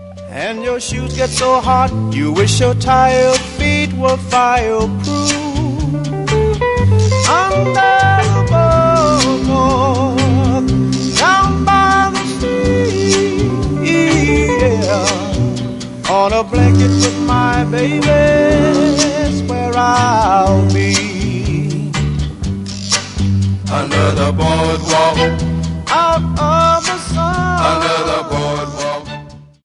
and your shoes get so hot you wish your tired feet were fireproof. Under the boardwalk, down by the sea, yeah. On a blanket with my baby, that's where I'll be. Under the boardwalk, out of the sun, under the boardwalk.